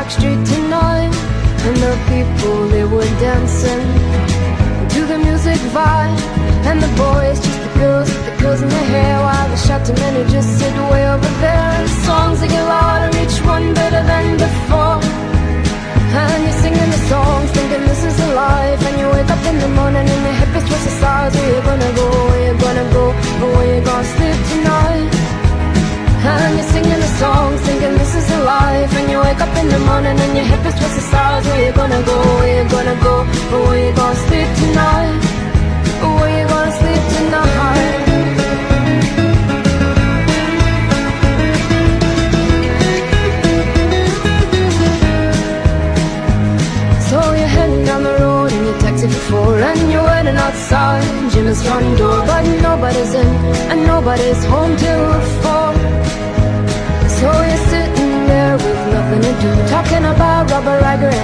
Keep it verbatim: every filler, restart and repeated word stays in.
Street tonight, and the people, they were dancing to the music vibe. And the boys, just the girls, the girls in their hair, while the shouting men who just sit way over there. And songs that get louder, each one better than before. And you're singing the songs, thinking this is a life. And you wake up in the morning and your hip is twisted sides. Where you gonna go, where you gonna go, or where you gonna sleep tonight? And you're singing the songs, thinking this is a life. And you wake up in the morning and your hip is twisted sides. Where you gonna go, where you gonna go, or where you gonna sleep tonight? Or where you gonna sleep tonight? So you're heading down the road in your taxi for four, and you're waiting outside Jimmy's front door. But nobody's in and nobody's home till four. So you're sitting there with nothing to do, talking about Robert Riger